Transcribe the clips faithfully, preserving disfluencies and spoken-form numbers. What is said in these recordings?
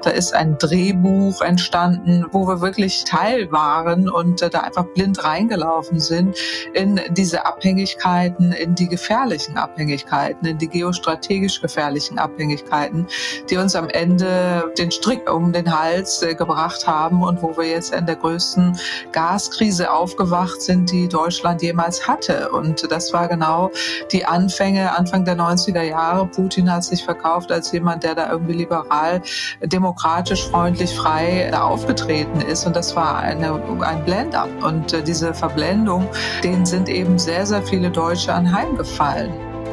Da ist ein Drehbuch entstanden, wo wir wirklich Teil waren und da einfach blind reingelaufen sind in diese Abhängigkeiten, in die gefährlichen Abhängigkeiten, in die geostrategisch gefährlichen Abhängigkeiten, die uns am Ende den Strick um den Hals gebracht haben und wo wir jetzt in der größten Gaskrise aufgewacht sind, die Deutschland jemals hatte. Und das war genau die Anfänge, Anfang der neunziger Jahre. Putin hat sich verkauft als jemand, der da irgendwie liberal, demokratisch, freundlich, frei da aufgetreten ist. Und das war eine, ein Blend-up. Und äh, diese Verblendung, denen sind eben sehr, sehr viele Deutsche anheimgefallen.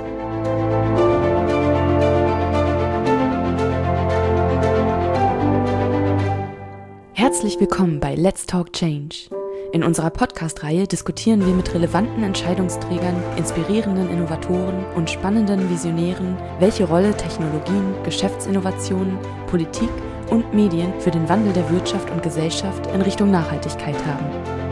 Herzlich willkommen bei Let's Talk Change. In unserer Podcast-Reihe diskutieren wir mit relevanten Entscheidungsträgern, inspirierenden Innovatoren und spannenden Visionären, welche Rolle Technologien, Geschäftsinnovationen, Politik und Medien für den Wandel der Wirtschaft und Gesellschaft in Richtung Nachhaltigkeit haben.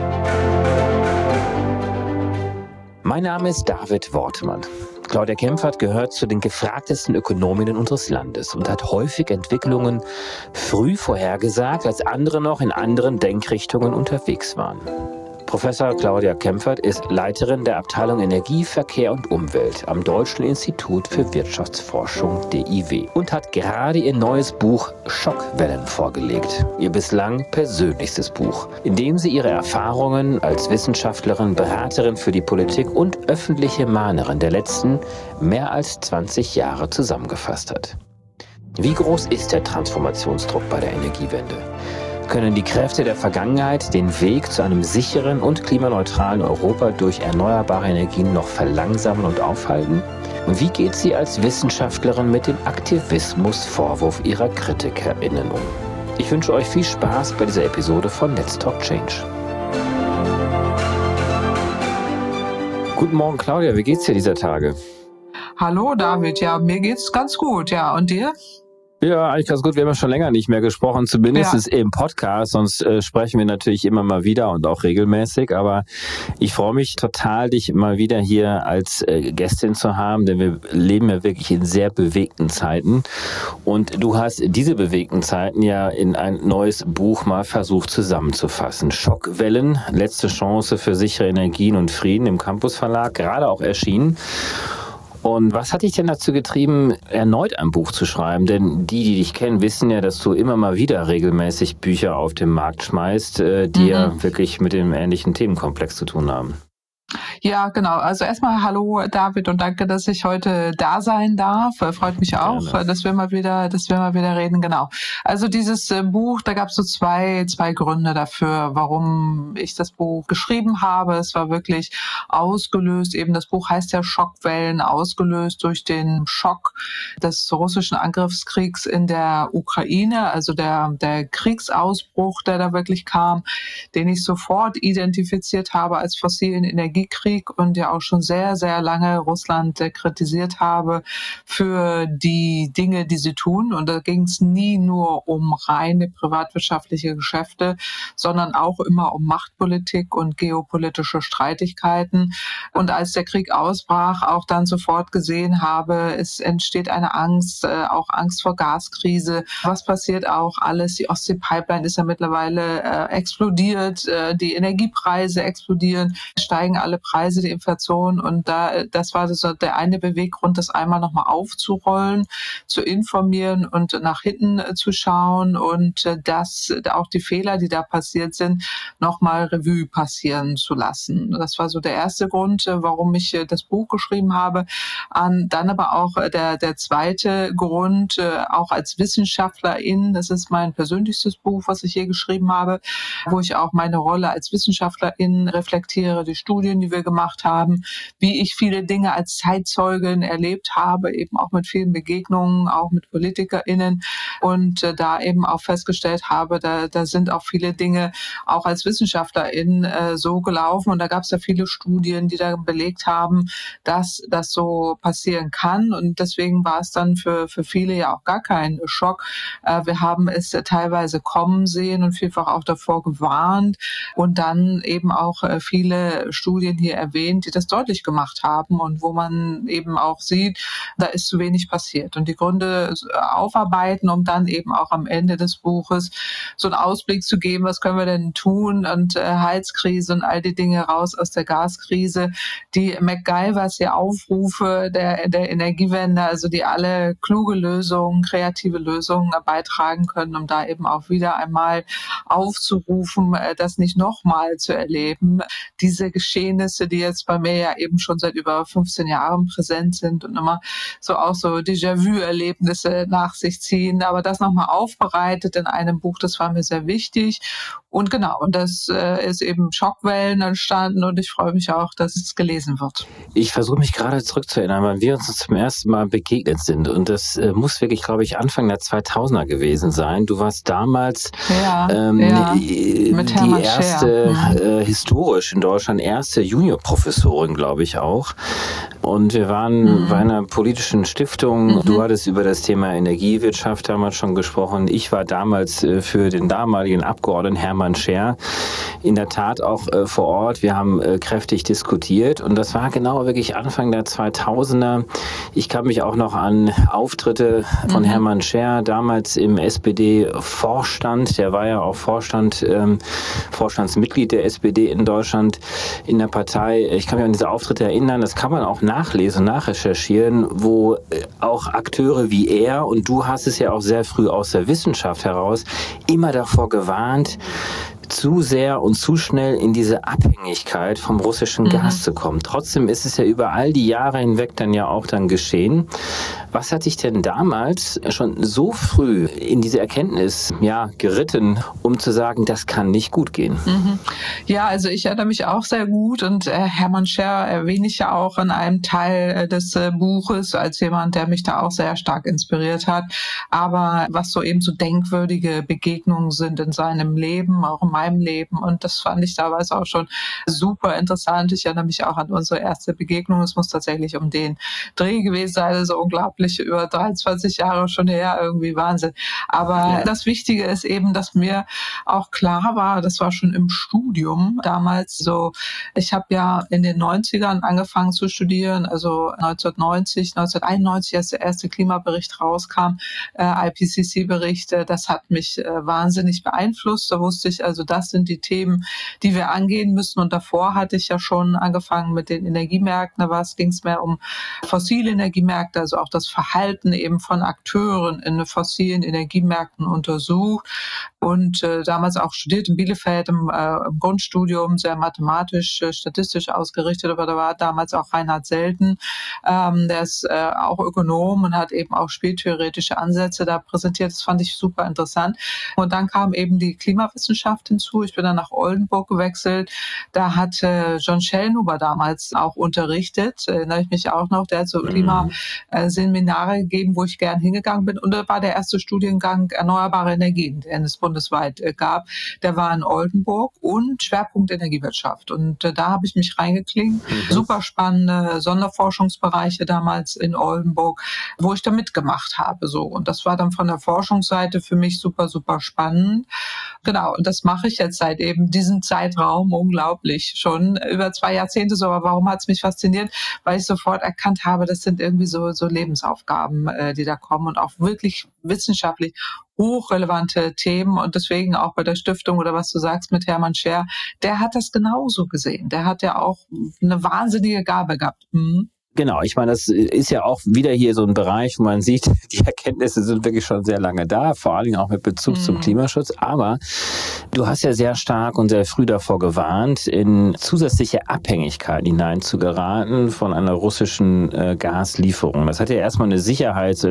Mein Name ist David Wortmann. Claudia Kempfert gehört zu den gefragtesten Ökonominnen unseres Landes und hat häufig Entwicklungen früh vorhergesagt, als andere noch in anderen Denkrichtungen unterwegs waren. Professor Claudia Kempfert ist Leiterin der Abteilung Energie, Verkehr und Umwelt am Deutschen Institut für Wirtschaftsforschung D I W und hat gerade ihr neues Buch Schockwellen vorgelegt, ihr bislang persönlichstes Buch, in dem sie ihre Erfahrungen als Wissenschaftlerin, Beraterin für die Politik und öffentliche Mahnerin der letzten mehr als zwanzig Jahre zusammengefasst hat. Wie groß ist der Transformationsdruck bei der Energiewende? Können die Kräfte der Vergangenheit den Weg zu einem sicheren und klimaneutralen Europa durch erneuerbare Energien noch verlangsamen und aufhalten? Und wie geht sie als Wissenschaftlerin mit dem Aktivismusvorwurf ihrer KritikerInnen um? Ich wünsche euch viel Spaß bei dieser Episode von Let's Talk Change. Guten Morgen, Claudia, wie geht's dir dieser Tage? Hallo David, ja, mir geht's ganz gut, ja, und dir? Ja, eigentlich ganz gut. Wir haben ja schon länger nicht mehr gesprochen, zumindest ja. Im Podcast. Sonst äh, sprechen wir natürlich immer mal wieder und auch regelmäßig. Aber ich freue mich total, dich mal wieder hier als äh, Gästin zu haben, denn wir leben ja wirklich in sehr bewegten Zeiten. Und du hast diese bewegten Zeiten ja in ein neues Buch mal versucht zusammenzufassen. Schockwellen, letzte Chance für sichere Energien und Frieden im Campus Verlag, gerade auch erschienen. Und was hat dich denn dazu getrieben, erneut ein Buch zu schreiben? Denn die, die dich kennen, wissen ja, dass du immer mal wieder regelmäßig Bücher auf den Markt schmeißt, die mhm. ja wirklich mit dem ähnlichen Themenkomplex zu tun haben. Ja, genau. Also erstmal hallo David und danke, dass ich heute da sein darf. Freut mich auch, Gerne. dass wir mal wieder, dass wir mal wieder reden. Genau. Also dieses Buch, da gab es so zwei, zwei Gründe dafür, warum ich das Buch geschrieben habe. Es war wirklich ausgelöst. Eben das Buch heißt ja Schockwellen, ausgelöst durch den Schock des russischen Angriffskriegs in der Ukraine. Also der, der Kriegsausbruch, der da wirklich kam, den ich sofort identifiziert habe als fossilen Energiekrieg und ja auch schon sehr, sehr lange Russland äh, kritisiert habe für die Dinge, die sie tun. Und da ging es nie nur um reine privatwirtschaftliche Geschäfte, sondern auch immer um Machtpolitik und geopolitische Streitigkeiten. Und als der Krieg ausbrach, auch dann sofort gesehen habe, es entsteht eine Angst, äh, auch Angst vor Gaskrise. Was passiert auch alles? Die Ostsee-Pipeline ist ja mittlerweile äh, explodiert, äh, die Energiepreise explodieren, steigen alle Preise, die Inflation, und da das war so der eine Beweggrund, das einmal nochmal aufzurollen, zu informieren und nach hinten zu schauen und das auch die Fehler, die da passiert sind, nochmal Revue passieren zu lassen. Das war so der erste Grund, warum ich das Buch geschrieben habe. Dann aber auch der der zweite Grund, auch als Wissenschaftlerin, das ist mein persönlichstes Buch, was ich je geschrieben habe, wo ich auch meine Rolle als Wissenschaftlerin reflektiere, die Studien, die wir gemacht haben, wie ich viele Dinge als Zeitzeugin erlebt habe, eben auch mit vielen Begegnungen, auch mit PolitikerInnen und äh, da eben auch festgestellt habe, da, da sind auch viele Dinge auch als Wissenschaftlerin äh, so gelaufen und da gab es ja viele Studien, die da belegt haben, dass das so passieren kann und deswegen war es dann für, für viele ja auch gar kein Schock. Äh, wir haben es äh, teilweise kommen sehen und vielfach auch davor gewarnt und dann eben auch äh, viele Studien hier erwähnt, die das deutlich gemacht haben und wo man eben auch sieht, da ist zu wenig passiert. Und die Gründe aufarbeiten, um dann eben auch am Ende des Buches so einen Ausblick zu geben, was können wir denn tun, und äh, Heizkrise und all die Dinge raus aus der Gaskrise, die MacGyvers, die Aufrufe der, der Energiewende, also die alle kluge Lösungen, kreative Lösungen beitragen können, um da eben auch wieder einmal aufzurufen, das nicht nochmal zu erleben. Diese Geschehnisse, die jetzt bei mir ja eben schon seit über fünfzehn Jahren präsent sind und immer so auch so Déjà-vu-Erlebnisse nach sich ziehen, aber das nochmal aufbereitet in einem Buch, das war mir sehr wichtig. Und genau, und das äh, ist eben Schockwellen entstanden und ich freue mich auch, dass es gelesen wird. Ich versuche mich gerade zurückzuerinnern, weil wir uns zum ersten Mal begegnet sind und das äh, muss wirklich, glaube ich, Anfang der zweitausender gewesen sein. Du warst damals ja, ähm, ja, die mit erste, äh, historisch in Deutschland erste Juniorprofessorin, glaube ich auch. Und wir waren mhm. bei einer politischen Stiftung. Mhm. Du hattest über das Thema Energiewirtschaft damals schon gesprochen. Ich war damals äh, für den damaligen Abgeordneten Hermann Scher in der Tat auch äh, vor Ort. Wir haben äh, kräftig diskutiert und das war genau wirklich Anfang der zweitausender. Ich kann mich auch noch an Auftritte von mhm. Hermann Scher, damals im S P D-Vorstand, der war ja auch Vorstand, ähm, Vorstandsmitglied der S P D in Deutschland, in der Partei. Ich kann mich an diese Auftritte erinnern, das kann man auch nachlesen, nachrecherchieren, wo äh, auch Akteure wie er, und du hast es ja auch sehr früh aus der Wissenschaft heraus, immer davor gewarnt, zu sehr und zu schnell in diese Abhängigkeit vom russischen mhm. Gas zu kommen. Trotzdem ist es ja über all die Jahre hinweg dann ja auch dann geschehen. Was hat dich denn damals schon so früh in diese Erkenntnis ja geritten, um zu sagen, das kann nicht gut gehen? Mhm. Ja, also ich erinnere mich auch sehr gut und äh, Hermann Scher erwähne ich ja auch in einem Teil äh, des äh, Buches als jemand, der mich da auch sehr stark inspiriert hat. Aber was so eben so denkwürdige Begegnungen sind in seinem Leben, auch in meinem Leben, und das fand ich damals auch schon super interessant. Ich erinnere mich auch an unsere erste Begegnung. Es muss tatsächlich um den Dreh gewesen sein, also unglaublich, über dreiundzwanzig Jahre schon her, irgendwie Wahnsinn. Aber ja. Das Wichtige ist eben, dass mir auch klar war, das war schon im Studium damals so, ich habe ja in den neunzigern angefangen zu studieren, also neunzehnhundertneunzig, neunzehnhunderteinundneunzig, als der erste Klimabericht rauskam, äh, I P C C-Bericht, äh, das hat mich äh, wahnsinnig beeinflusst. Da wusste ich also, das sind die Themen, die wir angehen müssen. Und davor hatte ich ja schon angefangen mit den Energiemärkten. Da ging es mehr um fossile Energiemärkte, also auch das Verhalten eben von Akteuren in fossilen Energiemärkten untersucht. Und äh, damals auch studiert in Bielefeld im, äh, im Grundstudium, sehr mathematisch, äh, statistisch ausgerichtet. Aber da war damals auch Reinhard Selten, ähm, der ist äh, auch Ökonom und hat eben auch spieltheoretische Ansätze da präsentiert. Das fand ich super interessant. Und dann kam eben die Klimawissenschaft hinzu. Ich bin dann nach Oldenburg gewechselt. Da hat äh, John Schellnhuber damals auch unterrichtet. Erinnere ich mich auch noch. Der hat so Klimaseminare gegeben, wo ich gern hingegangen bin. Und da war der erste Studiengang Erneuerbare Energien, den es bundesweit äh, gab. Der war in Oldenburg und Schwerpunkt Energiewirtschaft. Und äh, da habe ich mich reingeklingt. Mhm. Super spannende Sonderforschungsbereiche damals in Oldenburg, wo ich da mitgemacht habe. So. Und das war dann von der Forschungsseite für mich super, super spannend. Genau, und das mache ich jetzt seit eben diesem Zeitraum unglaublich, schon über zwei Jahrzehnte so. Aber warum hat es mich fasziniert? Weil ich sofort erkannt habe, das sind irgendwie so, so Lebensaufgaben, äh, die da kommen und auch wirklich wissenschaftlich hochrelevante Themen. Und deswegen auch bei der Stiftung oder was du sagst mit Hermann Scher, der hat das genauso gesehen. Der hat ja auch eine wahnsinnige Gabe gehabt. Mhm. Genau, ich meine, das ist ja auch wieder hier so ein Bereich, wo man sieht, die Erkenntnisse sind wirklich schon sehr lange da, vor allen Dingen auch mit Bezug mhm. zum Klimaschutz. Aber du hast ja sehr stark und sehr früh davor gewarnt, in zusätzliche Abhängigkeiten hineinzugeraten von einer russischen äh, Gaslieferung. Das hat ja erstmal eine Sicherheits-,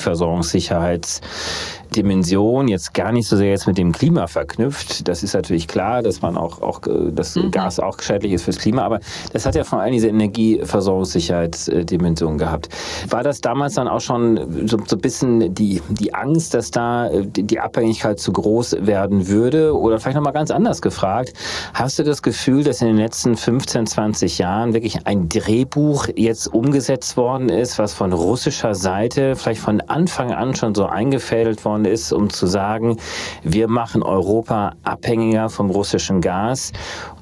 Energieversorgungssicherheitsdimension, jetzt gar nicht so sehr jetzt mit dem Klima verknüpft. Das ist natürlich klar, dass man auch, auch das mhm. Gas auch schädlich ist fürs Klima, aber das hat ja vor allem diese Energieversorgungssicherheits Dimension gehabt. War das damals dann auch schon so, so ein bisschen die, die Angst, dass da die Abhängigkeit zu groß werden würde? Oder vielleicht nochmal ganz anders gefragt, hast du das Gefühl, dass in den letzten fünfzehn, zwanzig Jahren wirklich ein Drehbuch jetzt umgesetzt worden ist, was von russischer Seite vielleicht von Anfang an schon so eingefädelt worden ist, um zu sagen, wir machen Europa abhängiger vom russischen Gas?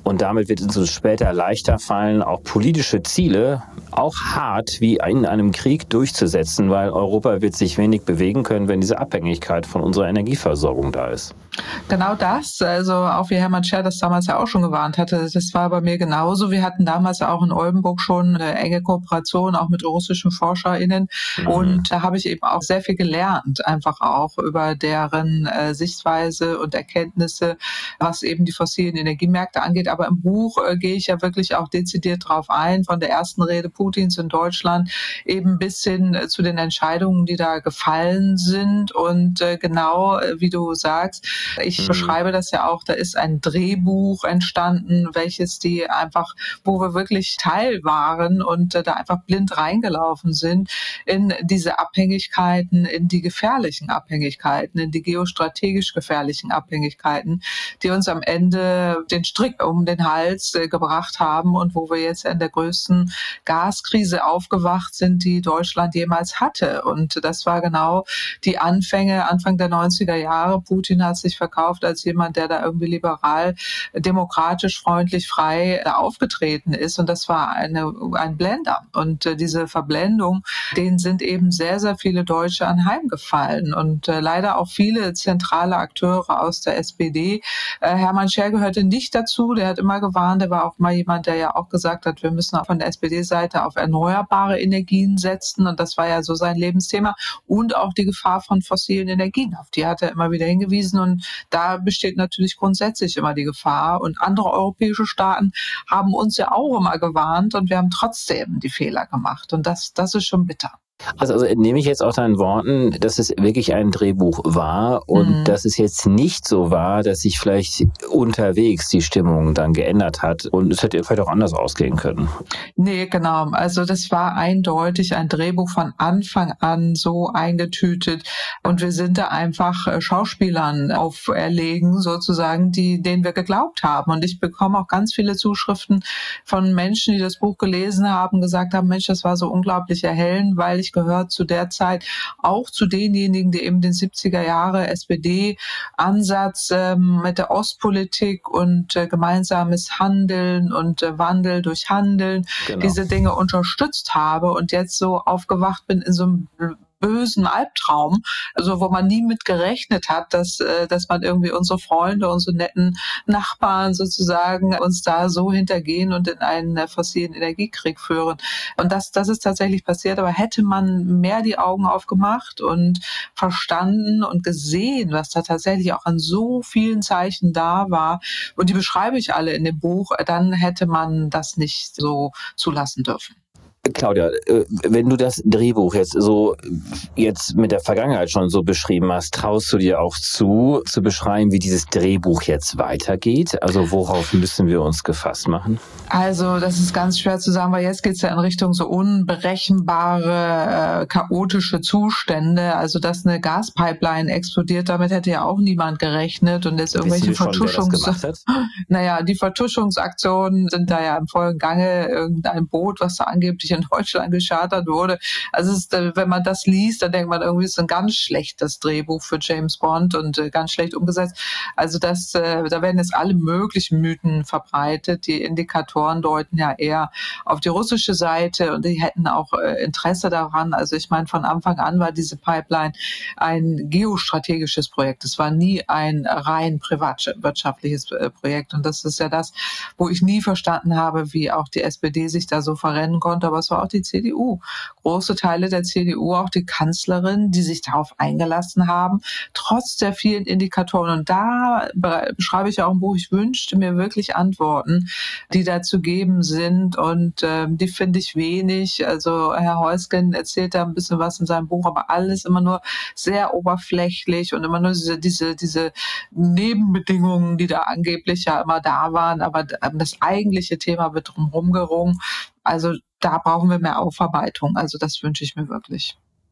Und damit wird es uns später leichter fallen, auch politische Ziele auch hart wie in einem Krieg durchzusetzen, weil Europa wird sich wenig bewegen können, wenn diese Abhängigkeit von unserer Energieversorgung da ist. Genau das, also auch wie Hermann Scher das damals ja auch schon gewarnt hatte, das war bei mir genauso. Wir hatten damals auch in Oldenburg schon eine enge Kooperation, auch mit russischen ForscherInnen. Mhm. Und da habe ich eben auch sehr viel gelernt, einfach auch über deren äh, Sichtweise und Erkenntnisse, was eben die fossilen Energiemärkte angeht. Aber im Buch äh, gehe ich ja wirklich auch dezidiert drauf ein, von der ersten Rede Putins in Deutschland eben bis hin äh, zu den Entscheidungen, die da gefallen sind. Und äh, genau, äh, wie du sagst, ich mhm. beschreibe das ja auch, da ist ein Drehbuch entstanden, welches die einfach, wo wir wirklich Teil waren und äh, da einfach blind reingelaufen sind in diese Abhängigkeiten, in die gefährlichen Abhängigkeiten, in die geostrategisch gefährlichen Abhängigkeiten, die uns am Ende den Strick um den Hals äh, gebracht haben und wo wir jetzt in der größten Gaskrise aufgewacht sind, die Deutschland jemals hatte. Und das war genau die Anfänge, Anfang der neunziger Jahre. Putin hat sich verkauft als jemand, der da irgendwie liberal, demokratisch, freundlich, frei aufgetreten ist. Und das war eine, ein Blender. Und äh, diese Verblendung, denen sind eben sehr, sehr viele Deutsche anheimgefallen. Und äh, leider auch viele zentrale Akteure aus der S P D. Äh, Hermann Scher gehörte nicht dazu. Der hat immer gewarnt. Der war auch mal jemand, der ja auch gesagt hat, wir müssen auch von der S P D-Seite auf erneuerbare Energien setzen. Und das war ja so sein Lebensthema. Und auch die Gefahr von fossilen Energien. Auf die hat er immer wieder hingewiesen. Und da besteht natürlich grundsätzlich immer die Gefahr. Und andere europäische Staaten haben uns ja auch immer gewarnt und wir haben trotzdem die Fehler gemacht. Und das, das ist schon bitter. Also, also entnehme ich jetzt auch deinen Worten, dass es wirklich ein Drehbuch war und mhm. dass es jetzt nicht so war, dass sich vielleicht unterwegs die Stimmung dann geändert hat und es hätte vielleicht auch anders ausgehen können. Nee, genau. Also das war eindeutig ein Drehbuch von Anfang an so eingetütet und wir sind da einfach Schauspielern auferlegen sozusagen, die, denen wir geglaubt haben. Und ich bekomme auch ganz viele Zuschriften von Menschen, die das Buch gelesen haben, gesagt haben, Mensch, das war so unglaublich erhellend, weil ich gehört zu der Zeit auch zu denjenigen, die eben den siebziger Jahre S P D-Ansatz ähm, mit der Ostpolitik und äh, gemeinsames Handeln und äh, Wandel durch Handeln, genau, diese Dinge unterstützt habe und jetzt so aufgewacht bin in so einem bösen Albtraum, also wo man nie mit gerechnet hat, dass äh, dass man irgendwie unsere Freunde, unsere netten Nachbarn sozusagen uns da so hintergehen und in einen äh, fossilen Energiekrieg führen. Und das das ist tatsächlich passiert, aber hätte man mehr die Augen aufgemacht und verstanden und gesehen, was da tatsächlich auch an so vielen Zeichen da war, und die beschreibe ich alle in dem Buch, dann hätte man das nicht so zulassen dürfen. Claudia, wenn du das Drehbuch jetzt so jetzt mit der Vergangenheit schon so beschrieben hast, traust du dir auch zu, zu beschreiben, wie dieses Drehbuch jetzt weitergeht? Also worauf müssen wir uns gefasst machen? Also das ist ganz schwer zu sagen, weil jetzt geht es ja in Richtung so unberechenbare, äh, chaotische Zustände. Also dass eine Gaspipeline explodiert, damit hätte ja auch niemand gerechnet. Und jetzt irgendwelche Vertuschungs... Naja, die Vertuschungsaktionen sind da ja im vollen Gange. Irgendein Boot, was da angeblich in Deutschland geschartert wurde. Also es ist, wenn man das liest, dann denkt man irgendwie, es ist ein ganz schlechtes Drehbuch für James Bond und äh, ganz schlecht umgesetzt. Also das, äh, da werden jetzt alle möglichen Mythen verbreitet. Die Indikatoren deuten ja eher auf die russische Seite und die hätten auch äh, Interesse daran. Also ich meine, von Anfang an war diese Pipeline ein geostrategisches Projekt. Es war nie ein rein privatwirtschaftliches äh, Projekt. Und das ist ja das, wo ich nie verstanden habe, wie auch die S P D sich da so verrennen konnte. Aber es war auch die C D U. Große Teile der C D U, auch die Kanzlerin, die sich darauf eingelassen haben, trotz der vielen Indikatoren. Und da beschreibe ich ja auch im Buch, ich wünschte mir wirklich Antworten, die da zu geben sind. Und äh, die finde ich wenig. Also Herr Heusgen erzählt da ein bisschen was in seinem Buch, aber alles immer nur sehr oberflächlich und immer nur diese, diese, diese Nebenbedingungen, die da angeblich ja immer da waren. Aber das eigentliche Thema wird drumherum gerungen. Also da brauchen wir mehr Aufarbeitung. Also das wünsche ich mir wirklich.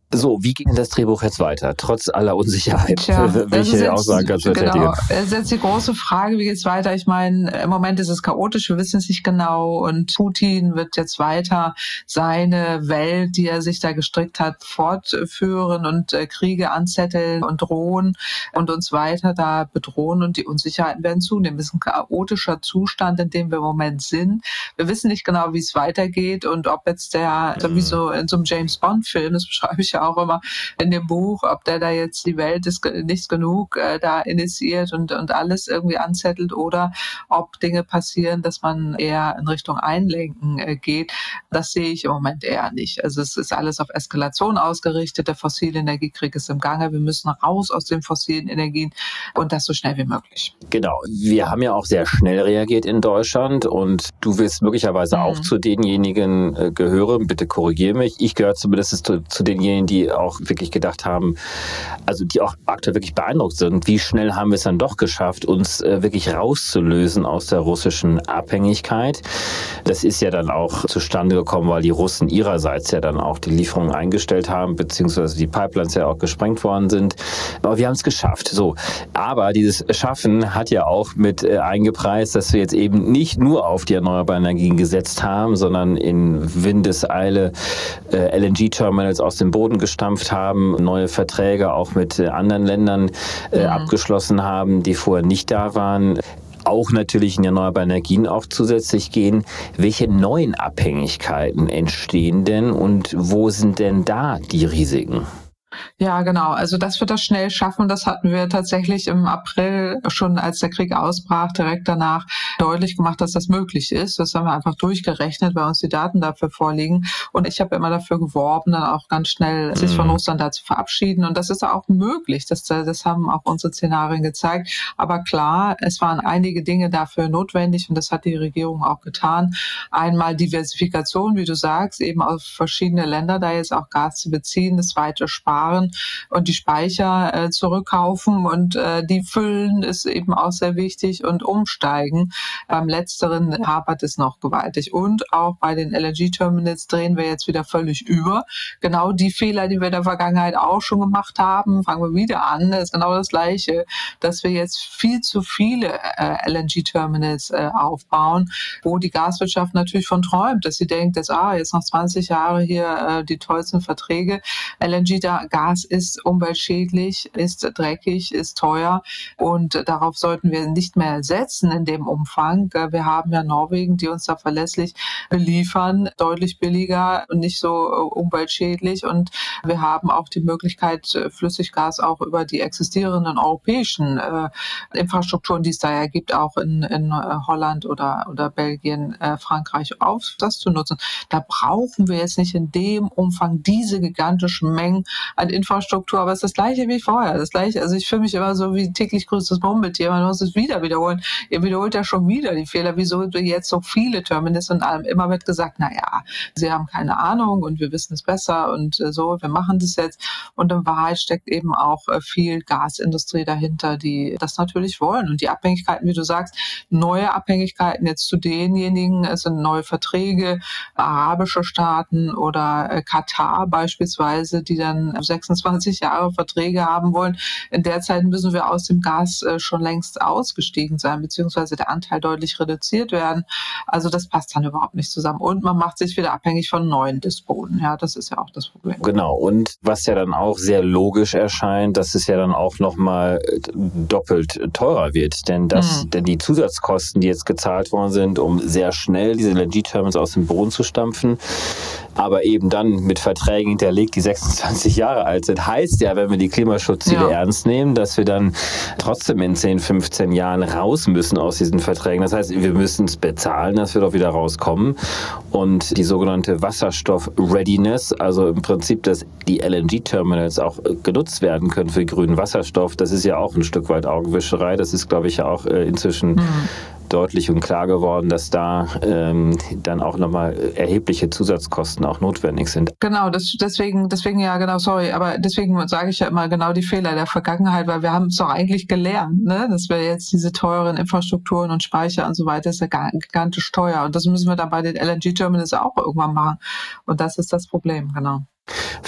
So, wie geht denn das Drehbuch jetzt weiter, trotz aller Unsicherheit? Tja, welche jetzt, Aussagen kannst du tätigen? Genau, das ist jetzt die große Frage, wie geht's weiter? Ich meine, im Moment ist es chaotisch, wir wissen es nicht genau und Putin wird jetzt weiter seine Welt, die er sich da gestrickt hat, fortführen und äh, Kriege anzetteln und drohen und uns weiter da bedrohen und die Unsicherheiten werden zunehmen. Es ist ein chaotischer Zustand, in dem wir im Moment sind. Wir wissen nicht genau, wie es weitergeht und ob jetzt der, also wie so in so einem James-Bond-Film, das beschreibe ich ja auch immer in dem Buch, ob der da jetzt die Welt ist nicht genug äh, da initiiert und und alles irgendwie anzettelt oder ob Dinge passieren, dass man eher in Richtung Einlenken äh, geht. Das sehe ich im Moment eher nicht. Also es ist alles auf Eskalation ausgerichtet. Der fossile Energiekrieg ist im Gange. Wir müssen raus aus den fossilen Energien und das so schnell wie möglich. Genau. Wir haben ja auch sehr schnell reagiert in Deutschland und du wirst möglicherweise mhm. auch zu denjenigen äh, gehören. Bitte korrigiere mich. Ich gehöre zumindest zu, zu denjenigen, die auch wirklich gedacht haben, also die auch aktuell wirklich beeindruckt sind, wie schnell haben wir es dann doch geschafft, uns äh, wirklich rauszulösen aus der russischen Abhängigkeit. Das ist ja dann auch zustande gekommen, weil die Russen ihrerseits ja dann auch die Lieferungen eingestellt haben, beziehungsweise die Pipelines ja auch gesprengt worden sind. Aber wir haben es geschafft. So. Aber dieses Schaffen hat ja auch mit äh, eingepreist, dass wir jetzt eben nicht nur auf die erneuerbaren Energien gesetzt haben, sondern in Windeseile äh, L N G-Terminals aus dem Boden gestampft haben, neue Verträge auch mit äh, anderen Ländern äh, mhm. abgeschlossen haben, die vorher nicht da waren. Auch natürlich in erneuerbare Energien auch zusätzlich gehen. Welche neuen Abhängigkeiten entstehen denn und wo sind denn da die Risiken? Ja, genau. Also das wird das schnell schaffen. Das hatten wir tatsächlich im April schon, als der Krieg ausbrach, direkt danach deutlich gemacht, dass das möglich ist. Das haben wir einfach durchgerechnet, weil uns die Daten dafür vorliegen. Und ich habe immer dafür geworben, dann auch ganz schnell sich von Russland da zu verabschieden. Und das ist auch möglich. Das, das haben auch unsere Szenarien gezeigt. Aber klar, es waren einige Dinge dafür notwendig und das hat die Regierung auch getan. Einmal Diversifikation, wie du sagst, eben auf verschiedene Länder da jetzt auch Gas zu beziehen, das weite Sparen und die Speicher äh, zurückkaufen und äh, die füllen ist eben auch sehr wichtig und umsteigen. Beim Letzteren hapert es noch gewaltig. Und auch bei den L N G-Terminals drehen wir jetzt wieder völlig über. Genau die Fehler, die wir in der Vergangenheit auch schon gemacht haben, fangen wir wieder an. Das ist genau das Gleiche, dass wir jetzt viel zu viele äh, L N G-Terminals äh, aufbauen, wo die Gaswirtschaft natürlich von träumt, dass sie denkt, dass ah, jetzt noch zwanzig Jahre hier äh, die tollsten Verträge. L N G da Gas ist umweltschädlich, ist dreckig, ist teuer und darauf sollten wir nicht mehr setzen in dem Umfang. Wir haben ja Norwegen, die uns da verlässlich beliefern, deutlich billiger und nicht so umweltschädlich und wir haben auch die Möglichkeit, Flüssiggas auch über die existierenden europäischen äh, Infrastrukturen, die es da ja gibt, auch in, in Holland oder, oder Belgien, äh, Frankreich auf, das zu nutzen. Da brauchen wir jetzt nicht in dem Umfang diese gigantischen Mengen an Infrastruktur, aber es ist das Gleiche wie vorher. Das Gleiche, also ich fühle mich immer so wie täglich grüßtes Murmeltier, man muss es wieder wiederholen. Ihr wiederholt ja schon wieder die Fehler, wieso jetzt so viele Terminals und allem. Immer wird gesagt, na ja, sie haben keine Ahnung und wir wissen es besser und äh, so, wir machen das jetzt. Und in Wahrheit steckt eben auch äh, viel Gasindustrie dahinter, die das natürlich wollen. Und die Abhängigkeiten, wie du sagst, neue Abhängigkeiten jetzt zu denjenigen, es sind neue Verträge, arabische Staaten oder äh, Katar beispielsweise, die dann sechsundzwanzig Jahre Verträge haben wollen. In der Zeit müssen wir aus dem Gas äh, schon längst ausgestiegen sein, beziehungsweise der Anteil deutlich reduziert werden. Also das passt dann überhaupt nicht zusammen. Und man macht sich wieder abhängig von neuen Despoten. Ja, das ist ja auch das Problem. Genau. Und was ja dann auch sehr logisch erscheint, dass es ja dann auch nochmal doppelt teurer wird. Denn das, mhm. denn die Zusatzkosten, die jetzt gezahlt worden sind, um sehr schnell diese L N G-Terminals aus dem Boden zu stampfen, aber eben dann mit Verträgen hinterlegt, die sechsundzwanzig Jahre alt sind, heißt ja, wenn wir die Klimaschutzziele ja. ernst nehmen, dass wir dann trotzdem in zehn, fünfzehn Jahren raus müssen aus diesen Verträgen. Das heißt, wir müssen es bezahlen, dass wir doch wieder rauskommen. Und die sogenannte Wasserstoff-Readiness, also im Prinzip, dass die L N G-Terminals auch genutzt werden können für grünen Wasserstoff, das ist ja auch ein Stück weit Augenwischerei. Das ist, glaube ich, ja auch inzwischen mhm. deutlich und klar geworden, dass da ähm, dann auch nochmal erhebliche Zusatzkosten auch notwendig sind. Genau, das, deswegen, deswegen ja, genau, sorry, aber deswegen sage ich ja immer genau die Fehler der Vergangenheit, weil wir haben es doch eigentlich gelernt, ne, dass wir jetzt diese teuren Infrastrukturen und Speicher und so weiter, ist ja gigantisch teuer und das müssen wir dann bei den L N G-Terminals auch irgendwann machen und das ist das Problem, genau.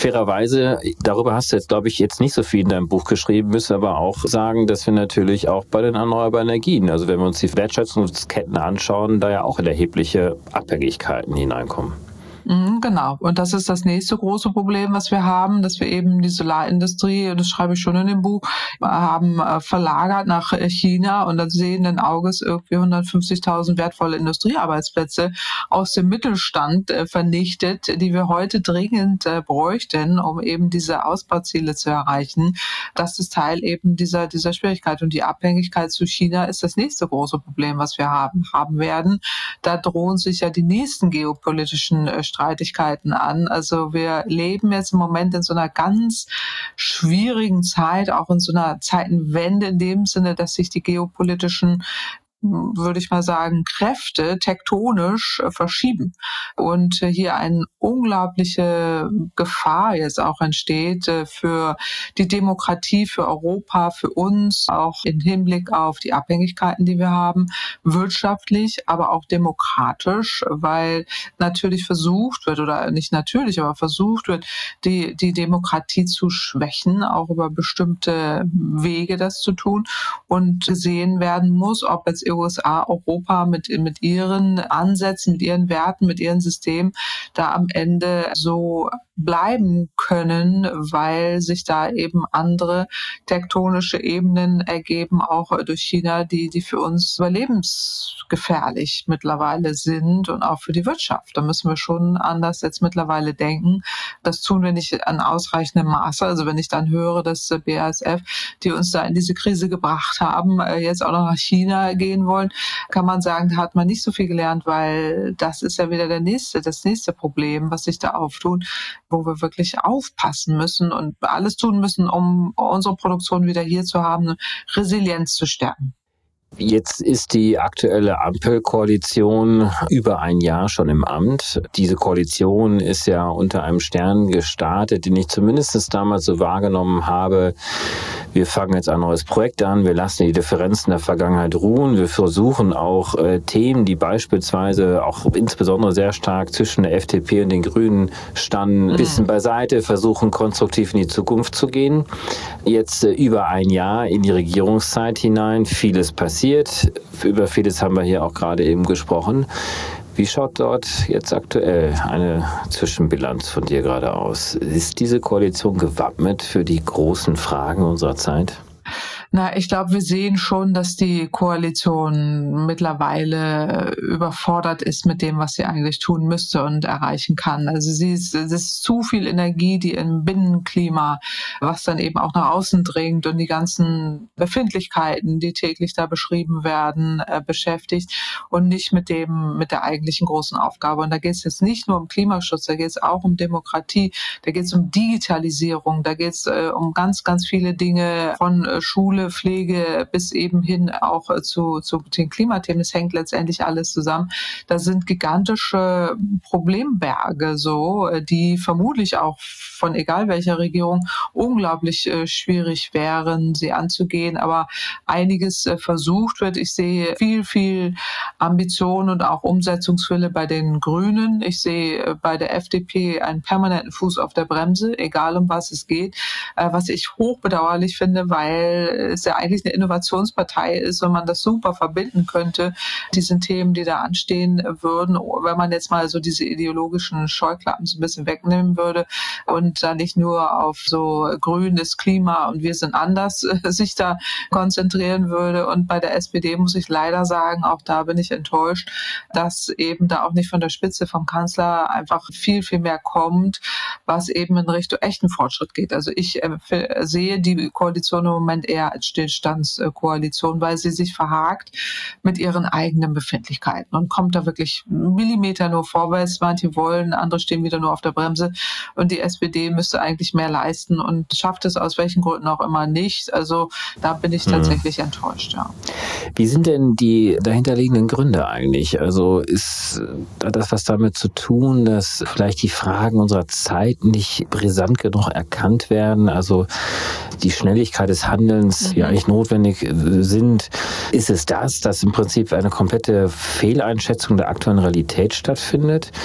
Fairerweise, darüber hast du jetzt, glaube ich, jetzt nicht so viel in deinem Buch geschrieben, müssen aber auch sagen, dass wir natürlich auch bei den erneuerbaren Energien, also wenn wir uns die Wertschöpfungsketten anschauen, da ja auch in erhebliche Abhängigkeiten hineinkommen. Genau. Und das ist das nächste große Problem, was wir haben, dass wir eben die Solarindustrie, das schreibe ich schon in dem Buch, haben verlagert nach China und dann sehenden Auges irgendwie hundertfünfzigtausend wertvolle Industriearbeitsplätze aus dem Mittelstand vernichtet, die wir heute dringend bräuchten, um eben diese Ausbauziele zu erreichen. Das ist Teil eben dieser, dieser Schwierigkeit. Und die Abhängigkeit zu China ist das nächste große Problem, was wir haben, haben werden. Da drohen sich ja die nächsten geopolitischen Streitigkeiten an. Also wir leben jetzt im Moment in so einer ganz schwierigen Zeit, auch in so einer Zeitenwende in dem Sinne, dass sich die geopolitischen, würde ich mal sagen, Kräfte tektonisch äh, verschieben und äh, hier eine unglaubliche Gefahr jetzt auch entsteht äh, für die Demokratie, für Europa, für uns, auch im Hinblick auf die Abhängigkeiten, die wir haben, wirtschaftlich, aber auch demokratisch, weil natürlich versucht wird, oder nicht natürlich, aber versucht wird, die, die Demokratie zu schwächen, auch über bestimmte Wege das zu tun und gesehen werden muss, ob jetzt U S A, Europa mit, mit ihren Ansätzen, mit ihren Werten, mit ihren Systemen da am Ende so bleiben können, weil sich da eben andere tektonische Ebenen ergeben, auch durch China, die, die für uns überlebensgefährlich mittlerweile sind und auch für die Wirtschaft. Da müssen wir schon anders jetzt mittlerweile denken. Das tun wir nicht in ausreichendem Maße. Also wenn ich dann höre, dass B A S F, die uns da in diese Krise gebracht haben, jetzt auch noch nach China gehen wollen, kann man sagen, da hat man nicht so viel gelernt, weil das ist ja wieder der nächste, das nächste Problem, was sich da auftut, wo wir wirklich aufpassen müssen und alles tun müssen, um unsere Produktion wieder hier zu haben, Resilienz zu stärken. Jetzt ist die aktuelle Ampelkoalition über ein Jahr schon im Amt. Diese Koalition ist ja unter einem Stern gestartet, den ich zumindest damals so wahrgenommen habe. Wir fangen jetzt ein neues Projekt an, wir lassen die Differenzen der Vergangenheit ruhen, wir versuchen auch äh, Themen, die beispielsweise auch insbesondere sehr stark zwischen der F D P und den Grünen standen, ein bisschen beiseite, versuchen konstruktiv in die Zukunft zu gehen. Jetzt äh, über ein Jahr in die Regierungszeit hinein, vieles passiert. Über vieles haben wir hier auch gerade eben gesprochen. Wie schaut dort jetzt aktuell eine Zwischenbilanz von dir gerade aus? Ist diese Koalition gewappnet für die großen Fragen unserer Zeit? Na, ich glaube, wir sehen schon, dass die Koalition mittlerweile überfordert ist mit dem, was sie eigentlich tun müsste und erreichen kann. Also sie ist, es ist zu viel Energie, die im Binnenklima, was dann eben auch nach außen dringt und die ganzen Befindlichkeiten, die täglich da beschrieben werden, äh, beschäftigt und nicht mit dem, mit der eigentlichen großen Aufgabe. Und da geht es jetzt nicht nur um Klimaschutz, da geht es auch um Demokratie, da geht es um Digitalisierung, da geht es äh, um ganz, ganz viele Dinge von äh, Schule, Pflege bis eben hin auch zu, zu den Klimathemen. Es hängt letztendlich alles zusammen. Da sind gigantische Problemberge so, die vermutlich auch von egal welcher Regierung unglaublich äh, schwierig wären, sie anzugehen. Aber einiges äh, versucht wird. Ich sehe viel, viel Ambition und auch Umsetzungswille bei den Grünen. Ich sehe äh, bei der F D P einen permanenten Fuß auf der Bremse, egal um was es geht, äh, was ich hochbedauerlich finde, weil es ja eigentlich eine Innovationspartei ist und man das super verbinden könnte, diesen Themen, die da anstehen würden, wenn man jetzt mal so diese ideologischen Scheuklappen so ein bisschen wegnehmen würde und da nicht nur auf so grünes Klima und wir sind anders äh, sich da konzentrieren würde. Und bei der S P D muss ich leider sagen, auch da bin ich enttäuscht, dass eben da auch nicht von der Spitze vom Kanzler einfach viel, viel mehr kommt, was eben in Richtung echten Fortschritt geht. Also ich äh, sehe die Koalition im Moment eher als Stillstandskoalition, weil sie sich verhakt mit ihren eigenen Befindlichkeiten und kommt da wirklich Millimeter nur vorwärts. Manche wollen, andere stehen wieder nur auf der Bremse und die S P D müsste eigentlich mehr leisten und schafft es aus welchen Gründen auch immer nicht. Also da bin ich tatsächlich hm. enttäuscht, ja. Wie sind denn die dahinterliegenden Gründe eigentlich? Also ist das was damit zu tun, dass vielleicht die Fragen unserer Zeit nicht brisant genug erkannt werden? Also die Schnelligkeit des Handelns, mhm. die eigentlich notwendig sind. Ist es das, dass im Prinzip eine komplette Fehleinschätzung der aktuellen Realität stattfindet?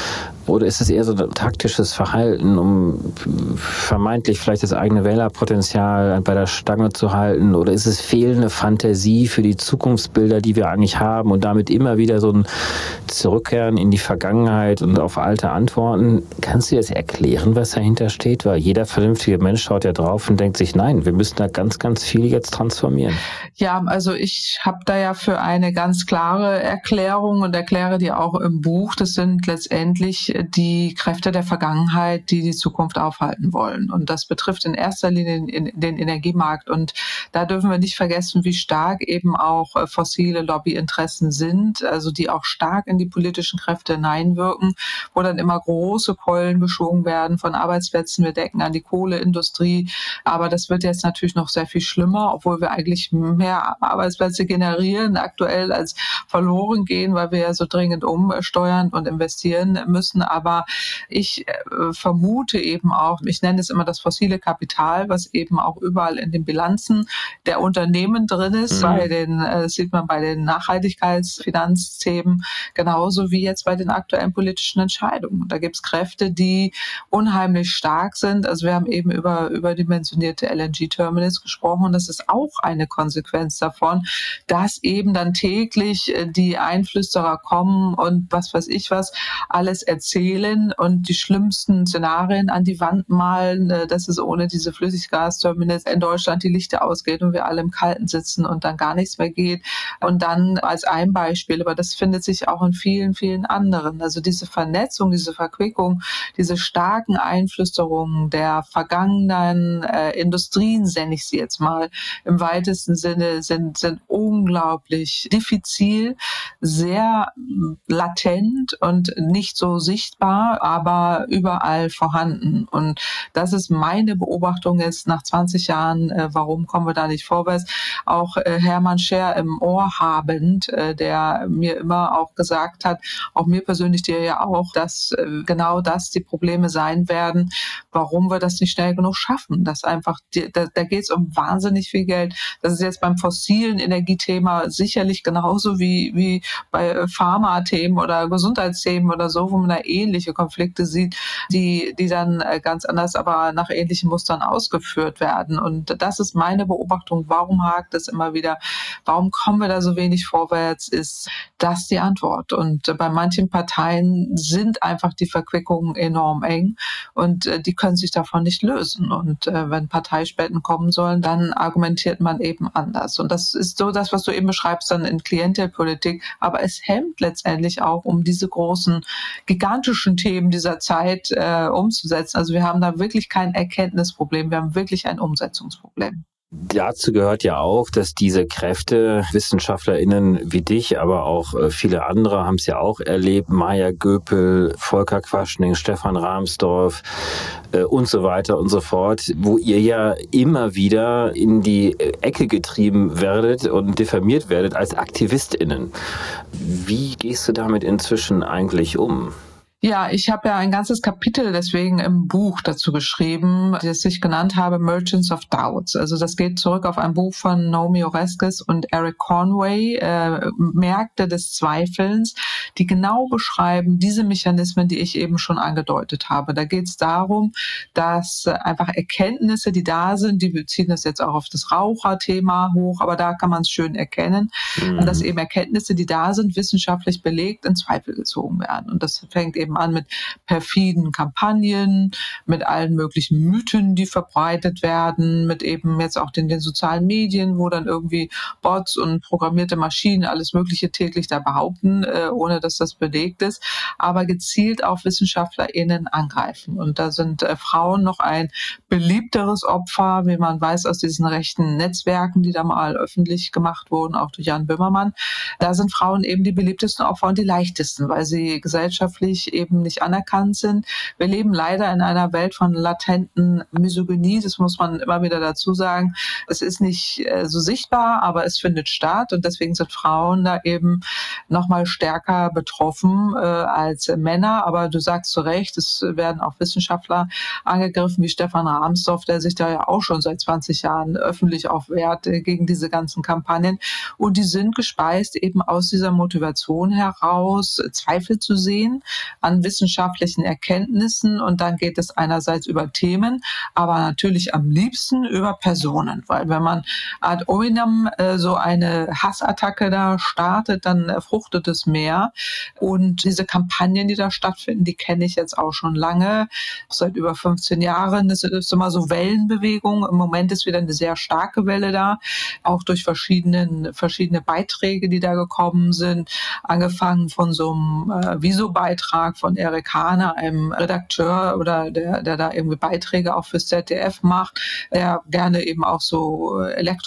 Oder ist es eher so ein taktisches Verhalten, um vermeintlich vielleicht das eigene Wählerpotenzial bei der Stange zu halten? Oder ist es fehlende Fantasie für die Zukunftsbilder, die wir eigentlich haben und damit immer wieder so ein Zurückkehren in die Vergangenheit und auf alte Antworten? Kannst du dir das erklären, was dahinter steht? Weil jeder vernünftige Mensch schaut ja drauf und denkt sich, nein, wir müssen da ganz, ganz viel jetzt transformieren. Ja, also ich habe da ja für eine ganz klare Erklärung und erkläre die auch im Buch. Das sind letztendlich die Kräfte der Vergangenheit, die die Zukunft aufhalten wollen. Und das betrifft in erster Linie den, den Energiemarkt. Und da dürfen wir nicht vergessen, wie stark eben auch fossile Lobbyinteressen sind, also die auch stark in die politischen Kräfte hineinwirken, wo dann immer große Keulen geschwungen werden von Arbeitsplätzen. Wir denken an die Kohleindustrie. Aber das wird jetzt natürlich noch sehr viel schlimmer, obwohl wir eigentlich mehr Arbeitsplätze generieren aktuell als verloren gehen, weil wir ja so dringend umsteuern und investieren müssen. Aber ich äh, vermute eben auch, ich nenne es immer das fossile Kapital, was eben auch überall in den Bilanzen der Unternehmen drin ist. Mhm. Bei den, äh, das sieht man bei den Nachhaltigkeitsfinanzthemen genauso wie jetzt bei den aktuellen politischen Entscheidungen. Da gibt es Kräfte, die unheimlich stark sind. Also wir haben eben über überdimensionierte L N G-Terminals gesprochen. Das ist auch eine Konsequenz davon, dass eben dann täglich die Einflüsterer kommen und was weiß ich was alles erzählen und die schlimmsten Szenarien an die Wand malen, dass es ohne diese Flüssiggasterminals in Deutschland die Lichter ausgeht und wir alle im Kalten sitzen und dann gar nichts mehr geht. Und dann als ein Beispiel, aber das findet sich auch in vielen, vielen anderen. Also diese Vernetzung, diese Verquickung, diese starken Einflüsterungen der vergangenen äh, Industrien, nenne ich sie jetzt mal, im weitesten Sinne sind, sind unglaublich diffizil, sehr latent und nicht so sichtbar, aber überall vorhanden. Und das ist meine Beobachtung jetzt nach zwanzig Jahren, äh, warum kommen wir da nicht vorwärts, auch äh, Hermann Scher im Ohr habend, äh, der mir immer auch gesagt hat, auch mir persönlich, dir ja auch, dass äh, genau das die Probleme sein werden, warum wir das nicht schnell genug schaffen. Dass einfach, die, da, da geht es um wahnsinnig viel Geld. Das ist jetzt beim fossilen Energiethema sicherlich genauso wie, wie bei Pharma-Themen oder Gesundheitsthemen oder so, wo man da ähnliche Konflikte sieht, die, die dann ganz anders, aber nach ähnlichen Mustern ausgeführt werden. Und das ist meine Beobachtung. Warum hakt es immer wieder? Warum kommen wir da so wenig vorwärts? Ist das die Antwort? Und bei manchen Parteien sind einfach die Verquickungen enorm eng und die können sich davon nicht lösen. Und wenn Parteispenden kommen sollen, dann argumentiert man eben anders. Und das ist so das, was du eben beschreibst, dann in Klientelpolitik. Aber es hemmt letztendlich auch, um diese großen, gigantischen Themen dieser Zeit äh, umzusetzen. Also wir haben da wirklich kein Erkenntnisproblem, wir haben wirklich ein Umsetzungsproblem. Dazu gehört ja auch, dass diese Kräfte, WissenschaftlerInnen wie dich, aber auch viele andere haben es ja auch erlebt, Maya Göpel, Volker Quaschning, Stefan Rahmsdorf äh, und so weiter und so fort, wo ihr ja immer wieder in die Ecke getrieben werdet und diffamiert werdet als AktivistInnen. Wie gehst du damit inzwischen eigentlich um? Ja, ich habe ja ein ganzes Kapitel deswegen im Buch dazu geschrieben, das ich genannt habe Merchants of Doubts. Also das geht zurück auf ein Buch von Naomi Oreskes und Eric Conway, äh, Märkte des Zweifelns, die genau beschreiben diese Mechanismen, die ich eben schon angedeutet habe. Da geht es darum, dass einfach Erkenntnisse, die da sind, die beziehen das jetzt auch auf das Raucherthema hoch, aber da kann man es schön erkennen, mhm. dass eben Erkenntnisse, die da sind, wissenschaftlich belegt, in Zweifel gezogen werden. Und das fängt eben an mit perfiden Kampagnen, mit allen möglichen Mythen, die verbreitet werden, mit eben jetzt auch den, den sozialen Medien, wo dann irgendwie Bots und programmierte Maschinen alles Mögliche täglich da behaupten, äh, ohne dass das belegt ist, aber gezielt auch WissenschaftlerInnen angreifen. Und da sind äh, Frauen noch ein beliebteres Opfer, wie man weiß aus diesen rechten Netzwerken, die da mal öffentlich gemacht wurden, auch durch Jan Böhmermann. Da sind Frauen eben die beliebtesten Opfer und die leichtesten, weil sie gesellschaftlich eben nicht anerkannt sind. Wir leben leider in einer Welt von latenten Misogynie, das muss man immer wieder dazu sagen. Es ist nicht äh, so sichtbar, aber es findet statt und deswegen sind Frauen da eben nochmal stärker betroffen äh, als Männer. Aber du sagst zu Recht, es werden auch Wissenschaftler angegriffen, wie Stefan Rahmsdorf, der sich da ja auch schon seit zwanzig Jahren öffentlich aufwehrt äh, gegen diese ganzen Kampagnen. Und die sind gespeist eben aus dieser Motivation heraus, Zweifel zu sehen an wissenschaftlichen Erkenntnissen und dann geht es einerseits über Themen, aber natürlich am liebsten über Personen, weil wenn man ad hominem äh, so eine Hassattacke da startet, dann äh, fruchtet es mehr. Und diese Kampagnen, die da stattfinden, die kenne ich jetzt auch schon lange, seit über fünfzehn Jahren. Das ist immer so Wellenbewegung. Im Moment ist wieder eine sehr starke Welle da, auch durch verschiedene, verschiedene Beiträge, die da gekommen sind, angefangen von so einem äh, Viso-Beitrag von Erik Hahne, einem Redakteur oder der, der da irgendwie Beiträge auch fürs Z D F macht, der gerne eben auch so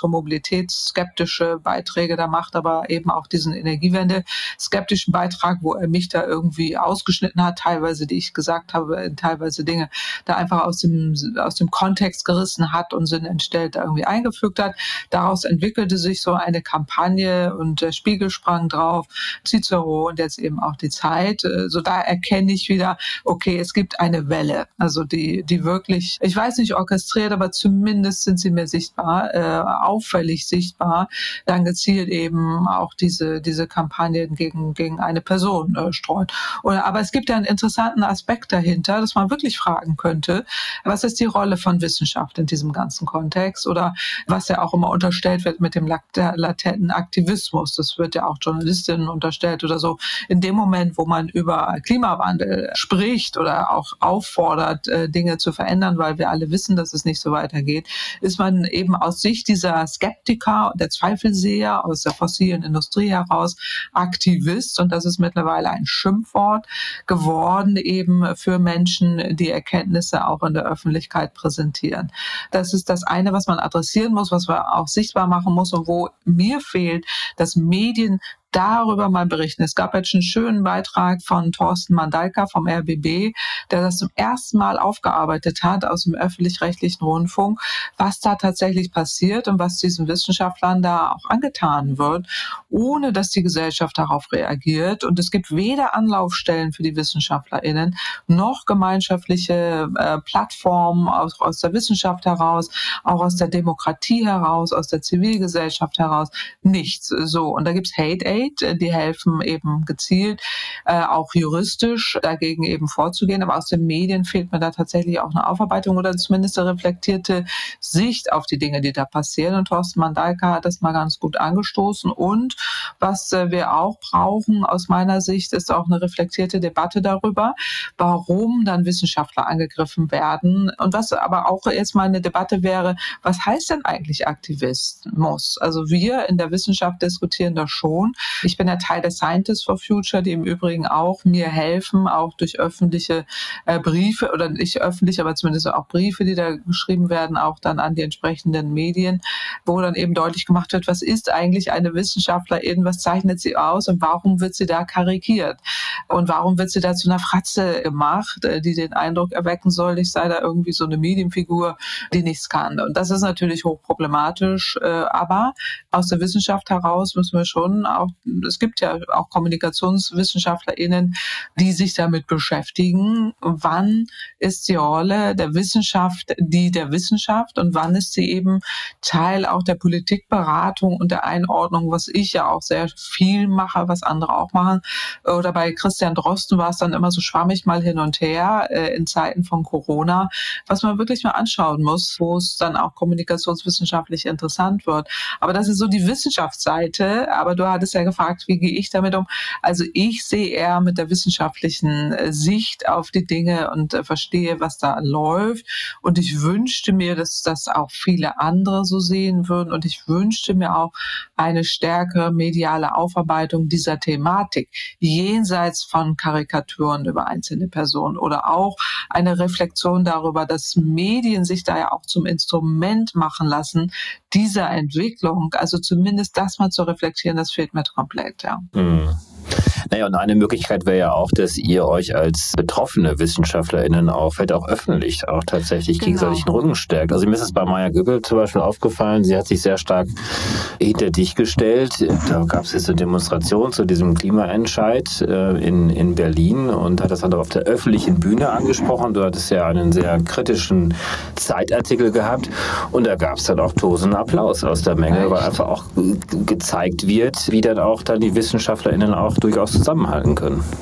elektromobilitätsskeptische Beiträge da macht, aber eben auch diesen Energiewende-skeptischen Beitrag, wo er mich da irgendwie ausgeschnitten hat, teilweise, die ich gesagt habe, teilweise Dinge da einfach aus dem, aus dem Kontext gerissen hat und Sinn entstellt da irgendwie eingefügt hat. Daraus entwickelte sich so eine Kampagne und der Spiegel sprang drauf, Cicero und jetzt eben auch die Zeit. So da erkenne ich wieder, okay, es gibt eine Welle, also die, die wirklich, ich weiß nicht orchestriert, aber zumindest sind sie mir sichtbar, äh, auffällig sichtbar, dann gezielt eben auch diese, diese Kampagnen gegen, gegen eine Person äh, streuen. Oder, aber es gibt ja einen interessanten Aspekt dahinter, dass man wirklich fragen könnte, was ist die Rolle von Wissenschaft in diesem ganzen Kontext oder was ja auch immer unterstellt wird mit dem latenten Aktivismus. Das wird ja auch Journalistinnen unterstellt oder so. In dem Moment, wo man über Klimawandel spricht oder auch auffordert, Dinge zu verändern, weil wir alle wissen, dass es nicht so weitergeht, ist man eben aus Sicht dieser Skeptiker, der Zweifelseher aus der fossilen Industrie heraus Aktivist. Und das ist mittlerweile ein Schimpfwort geworden, eben für Menschen, die Erkenntnisse auch in der Öffentlichkeit präsentieren. Das ist das eine, was man adressieren muss, was man auch sichtbar machen muss und wo mir fehlt, dass Medien darüber mal berichten. Es gab jetzt einen schönen Beitrag von Thorsten Mandalka vom R B B, der das zum ersten Mal aufgearbeitet hat aus dem öffentlich-rechtlichen Rundfunk, was da tatsächlich passiert und was diesen Wissenschaftlern da auch angetan wird, ohne dass die Gesellschaft darauf reagiert. Und es gibt weder Anlaufstellen für die WissenschaftlerInnen noch gemeinschaftliche äh, Plattformen aus, aus der Wissenschaft heraus, auch aus der Demokratie heraus, aus der Zivilgesellschaft heraus. Nichts. So. Und da gibt's Hate die helfen eben gezielt, äh, auch juristisch dagegen eben vorzugehen. Aber aus den Medien fehlt mir da tatsächlich auch eine Aufarbeitung oder zumindest eine reflektierte Sicht auf die Dinge, die da passieren. Und Thorsten Mandalka hat das mal ganz gut angestoßen. Und was äh, wir auch brauchen aus meiner Sicht, ist auch eine reflektierte Debatte darüber, warum dann Wissenschaftler angegriffen werden. Und was aber auch jetzt mal eine Debatte wäre, was heißt denn eigentlich Aktivismus? Also wir in der Wissenschaft diskutieren das schon. Ich bin ja Teil der Scientists for Future, die im Übrigen auch mir helfen, auch durch öffentliche äh, Briefe oder nicht öffentlich, aber zumindest auch Briefe, die da geschrieben werden, auch dann an die entsprechenden Medien, wo dann eben deutlich gemacht wird, was ist eigentlich eine Wissenschaftlerin, was zeichnet sie aus und warum wird sie da karikiert und warum wird sie da zu einer Fratze gemacht, äh, die den Eindruck erwecken soll, ich sei da irgendwie so eine Medienfigur, die nichts kann. Und das ist natürlich hochproblematisch, äh, aber aus der Wissenschaft heraus müssen wir schon auch, es gibt ja auch KommunikationswissenschaftlerInnen, die sich damit beschäftigen. Wann ist die Rolle der Wissenschaft die der Wissenschaft und wann ist sie eben Teil auch der Politikberatung und der Einordnung, was ich ja auch sehr viel mache, was andere auch machen. Oder bei Christian Drosten war es dann immer so schwammig mal hin und her äh, in Zeiten von Corona, was man wirklich mal anschauen muss, wo es dann auch kommunikationswissenschaftlich interessant wird. Aber das ist so die Wissenschaftsseite, aber du hattest ja gefragt, wie gehe ich damit um? Also ich sehe eher mit der wissenschaftlichen Sicht auf die Dinge und äh, verstehe, was da läuft. Und ich wünschte mir, dass das auch viele andere so sehen würden. Und ich wünschte mir auch eine stärkere mediale Aufarbeitung dieser Thematik, jenseits von Karikaturen über einzelne Personen oder auch eine Reflexion darüber, dass Medien sich da ja auch zum Instrument machen lassen, dieser Entwicklung, also zumindest das mal zu reflektieren, das fehlt mir komplett, ja. Mhm. Naja, und eine Möglichkeit wäre ja auch, dass ihr euch als betroffene WissenschaftlerInnen auch, vielleicht auch öffentlich, auch tatsächlich genau. gegenseitig den Rücken stärkt. Also mir ist es bei Maya Göbel zum Beispiel aufgefallen, sie hat sich sehr stark hinter dich gestellt. Da gab es jetzt eine Demonstration zu diesem Klimaentscheid äh, in, in Berlin und hat das dann auf der öffentlichen Bühne angesprochen. Du hattest ja einen sehr kritischen Zeitartikel gehabt und da gab es dann auch tosenden Applaus aus der Menge, Echt? weil einfach auch gezeigt wird, wie dann auch dann die WissenschaftlerInnen auch durchaus zusammenhalten können.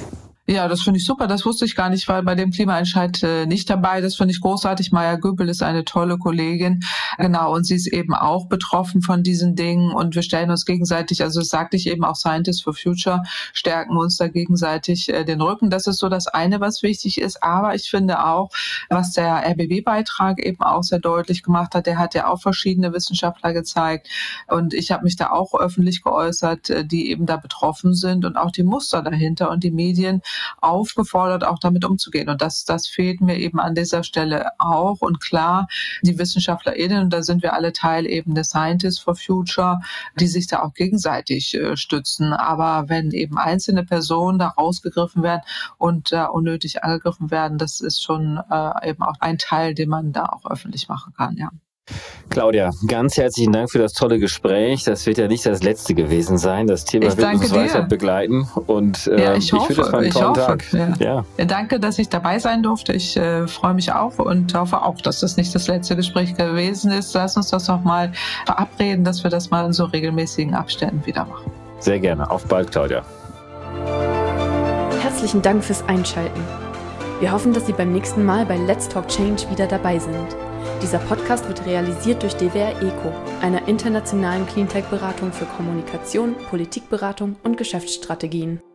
Ja, das finde ich super. Das wusste ich gar nicht, weil bei dem Klimaentscheid äh, nicht dabei. Das finde ich großartig. Maya Göbel ist eine tolle Kollegin. Genau. Und sie ist eben auch betroffen von diesen Dingen. Und wir stellen uns gegenseitig, also das sagte ich eben auch, Scientists for Future stärken uns da gegenseitig äh, den Rücken. Das ist so das eine, was wichtig ist. Aber ich finde auch, was der R B B-Beitrag eben auch sehr deutlich gemacht hat, der hat ja auch verschiedene Wissenschaftler gezeigt. Und ich habe mich da auch öffentlich geäußert, äh, die eben da betroffen sind und auch die Muster dahinter und die Medien aufgefordert, auch damit umzugehen. Und das, das fehlt mir eben an dieser Stelle auch. Und klar, die WissenschaftlerInnen, und da sind wir alle Teil eben der Scientists for Future, die sich da auch gegenseitig äh, stützen. Aber wenn eben einzelne Personen da rausgegriffen werden und äh, unnötig angegriffen werden, das ist schon äh, eben auch ein Teil, den man da auch öffentlich machen kann, ja. Claudia, ganz herzlichen Dank für das tolle Gespräch. Das wird ja nicht das letzte gewesen sein. Das Thema ich wird uns weiter begleiten. Und äh, ja, ich, hoffe, ich finde, das war ein toller Tag. Ja. Ja. Ja, danke, dass ich dabei sein durfte. Ich äh, freue mich auch und hoffe auch, dass das nicht das letzte Gespräch gewesen ist. Lass uns das noch mal verabreden, dass wir das mal in so regelmäßigen Abständen wieder machen. Sehr gerne. Auf bald, Claudia. Herzlichen Dank fürs Einschalten. Wir hoffen, dass Sie beim nächsten Mal bei Let's Talk Change wieder dabei sind. Dieser Podcast wird realisiert durch D W R ECO, einer internationalen Cleantech-Beratung für Kommunikation, Politikberatung und Geschäftsstrategien.